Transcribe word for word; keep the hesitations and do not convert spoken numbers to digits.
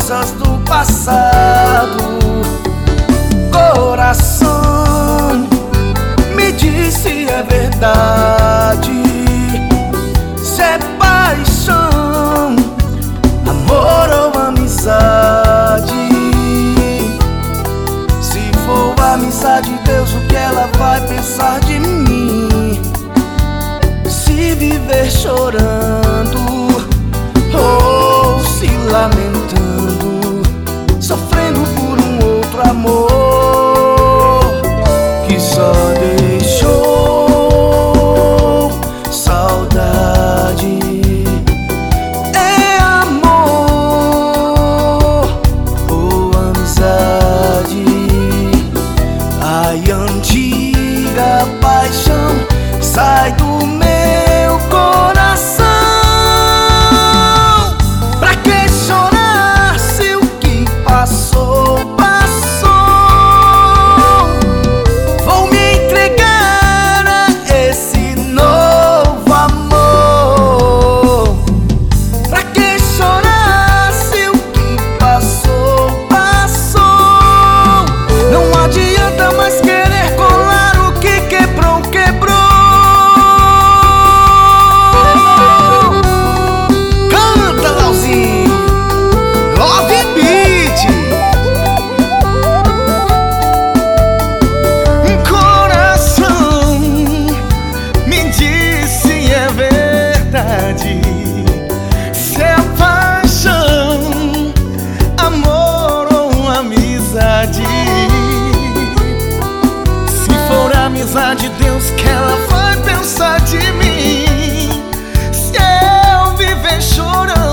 coisas do passado. Coração, me diz se é verdade, se é paixão, amor ou amizade. Se for amizade, Deus, o que ela vai pensar de mim? Se viver chorando ou se lamentando, sofrendo por um outro amor que só deixou saudade. É amor ou amizade? Ai, antiga paixão, sai do meu coração. Pra que chorar se o que passou, passou? Vou me entregar a esse novo amor. Pra que chorar se o que passou, passou? Não adianta mais querer colar o que quebrou, quebrou. Canta, Lauzinho, Love Beat. Coração, me diz se é verdade, se é paixão, amor ou amizade. Se for amizade, Deus, que ela vai pensar de mim? Se eu viver chorando